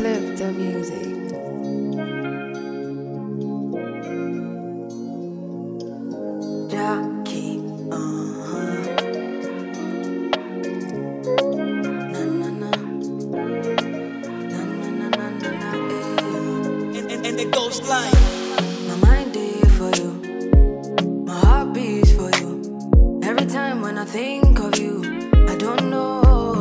Flip the music. Jackie, na na na, na na na na na na, And it goes like my mind is for you, my heart beats for you. Every time when I think of you, I don't know.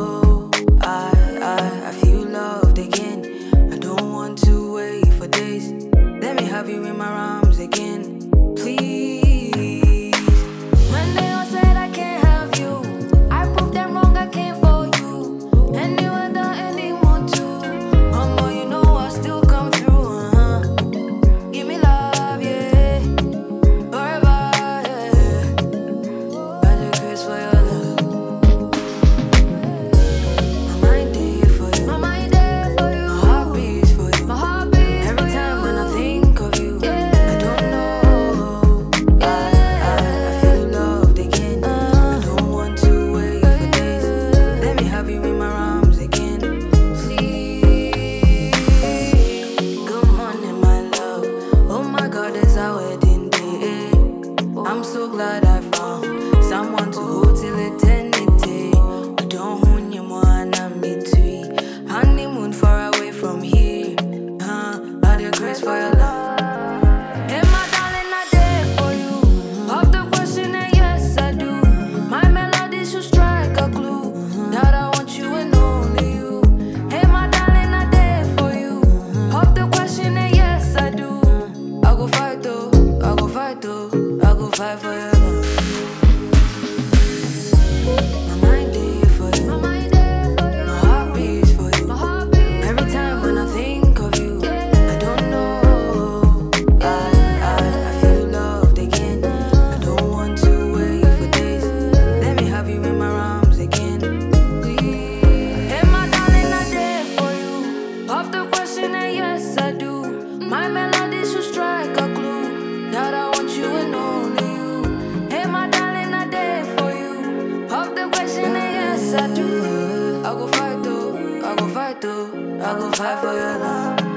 I feel loved again. I don't want to wait for days. Let me have you in my arms again, please. When they all said I can't have you, I proved them wrong. I came for you, and you were the anyone too. Mama, you know I still come through. Give me love, yeah, forever, yeah. Got the grace for your love. My mind there for you, my mind there for you. My heart beats for you, my heart beats. Every time when I think of you, I don't know. I feel loved again. I don't want to wait for days. Let me have you in my arms again, please. Good morning, my love. Oh my God, it's our wedding day. I'm so glad I found someone to hold till eternity. I don't want you more than me too. Honeymoon far away from here. All the grace for your love. Hey, my darling, I did for you. Pop the question and yes, I do. My melody should strike a clue that I want you and only you. Hey, my darling, I did for you. Pop the question and yes, I do. I go fight though, I go fight though, I go fight for your love. My mind there for you, my mind there for you. My heart beats for you, my heart beats. Every time when I think of you, I don't know. I feel loved again. I don't want to wait for days. Let me have you in my arms again, please. Hey, my darling, I did for you. Pop the question and yes, I do. My melody should strike a clue that I want you and only you. Hey, my darling, I did for you. Pop the question and yes, I do. I go fight though, I go fight though, I go fight for your love.